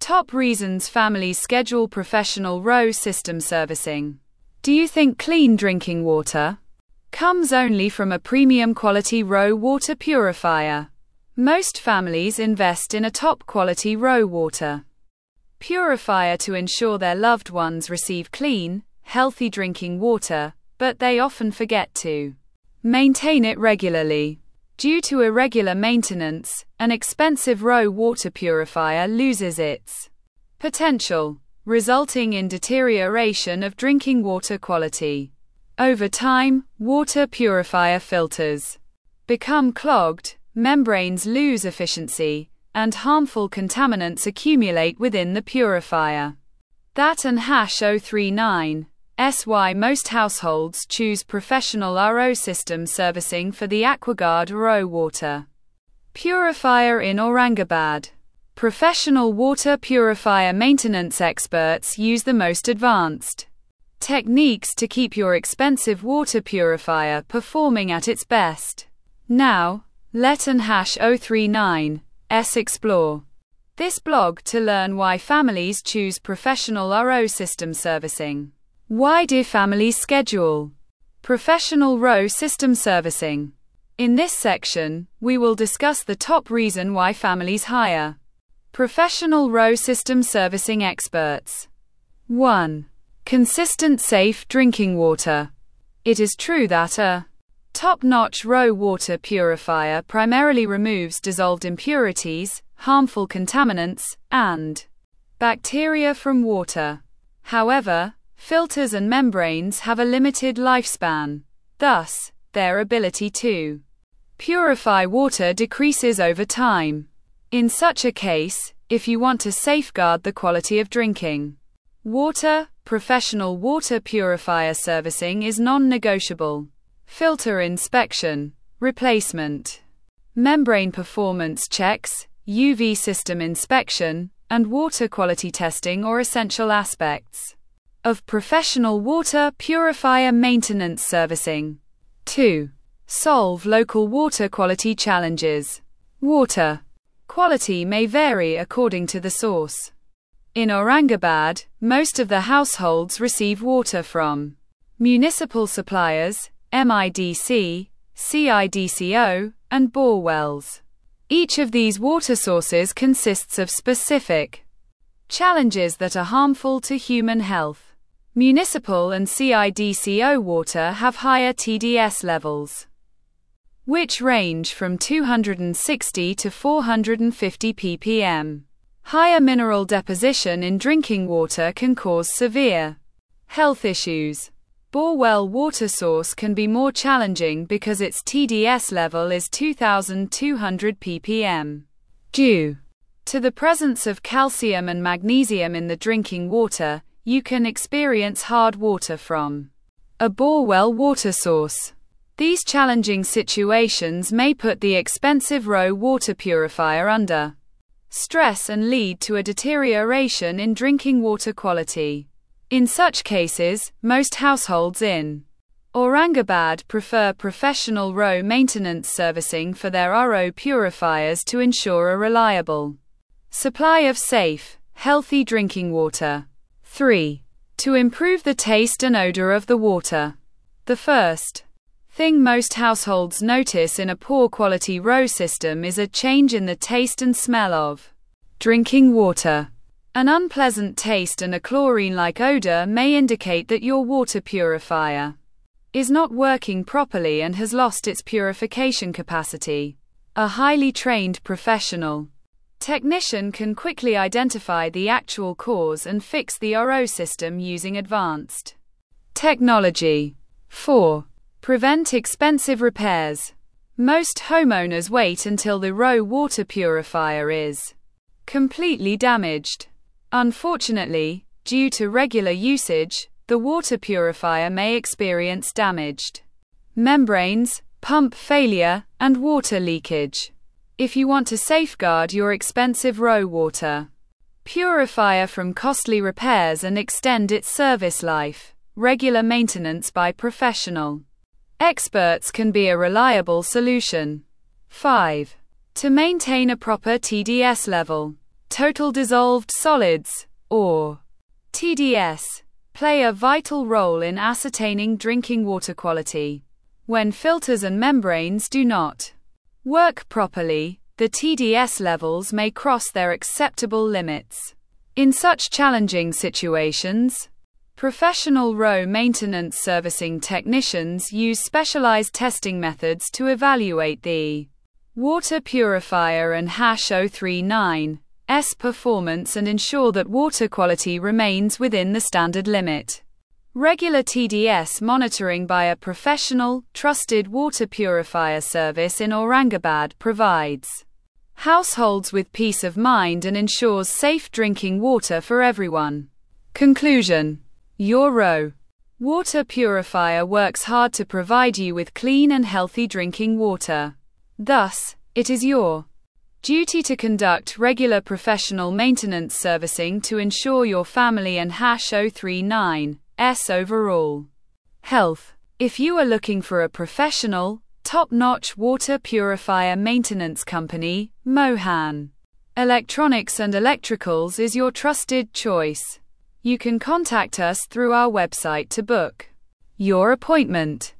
Top reasons families schedule professional RO system servicing. Do you think clean drinking water comes only from a premium quality RO water purifier? Most families invest in a top quality RO water purifier to ensure their loved ones receive clean, healthy drinking water, but they often forget to maintain it regularly. Due to irregular maintenance, an expensive RO water purifier loses its potential, resulting in deterioration of drinking water quality. Over time, water purifier filters become clogged, membranes lose efficiency, and harmful contaminants accumulate within the purifier. That and #039 is why most households choose professional RO system servicing for the AquaGuard RO water purifier in Aurangabad. Professional water purifier maintenance experts use the most advanced techniques to keep your expensive water purifier performing at its best. Now, let an #039 explore this blog to learn why families choose professional RO system servicing. Why do families schedule professional RO system servicing? In this section, we will discuss the top reason why families hire professional RO system servicing experts. 1. Consistent safe drinking water. It is true that a top-notch RO water purifier primarily removes dissolved impurities, harmful contaminants, and bacteria from water. However, filters and membranes have a limited lifespan. Thus, their ability to purify water decreases over time. In such a case, if you want to safeguard the quality of drinking water, professional water purifier servicing is non-negotiable. Filter inspection, replacement, membrane performance checks, UV system inspection, and water quality testing are essential aspects of professional water purifier maintenance servicing. 2. Solve local water quality challenges. Water quality may vary according to the source. In Aurangabad, most of the households receive water from municipal suppliers, MIDC, CIDCO, and bore wells. Each of these water sources consists of specific challenges that are harmful to human health. Municipal and CIDCO water have higher TDS levels, which range from 260 to 450 ppm. Higher mineral deposition in drinking water can cause severe health issues. Bore well water source can be more challenging because its TDS level is 2200 ppm. Due to the presence of calcium and magnesium in the drinking water, you can experience hard water from a bore well water source. These challenging situations may put the expensive RO water purifier under stress and lead to a deterioration in drinking water quality. In such cases, most households in Aurangabad prefer professional RO maintenance servicing for their RO purifiers to ensure a reliable supply of safe, healthy drinking water. 3. To improve the taste and odor of the water. The first thing most households notice in a poor quality RO system is a change in the taste and smell of drinking water. An unpleasant taste and a chlorine-like odor may indicate that your water purifier is not working properly and has lost its purification capacity. A highly trained professional technician can quickly identify the actual cause and fix the RO system using advanced technology. 4. Prevent expensive repairs. Most homeowners wait until the RO water purifier is completely damaged. Unfortunately, due to regular usage, the water purifier may experience damaged membranes, pump failure, and water leakage. If you want to safeguard your expensive RO water purifier from costly repairs and extend its service life, regular maintenance by professional experts can be a reliable solution. 5. To maintain a proper TDS level. total dissolved solids, or TDS, play a vital role in ascertaining drinking water quality. When filters and membranes do not work properly, the TDS levels may cross their acceptable limits. In such challenging situations, professional RO maintenance servicing technicians use specialized testing methods to evaluate the water purifier and HASH039's performance and ensure that water quality remains within the standard limit. Regular TDS monitoring by a professional, trusted water purifier service in Aurangabad provides households with peace of mind and ensures safe drinking water for everyone. Conclusion: your RO water purifier works hard to provide you with clean and healthy drinking water. Thus, it is your duty to conduct regular professional maintenance servicing to ensure your family and HASH039's overall health. If you are looking for a professional, top-notch water purifier maintenance company, Mohan Electronics and Electricals is your trusted choice. You can contact us through our website to book your appointment.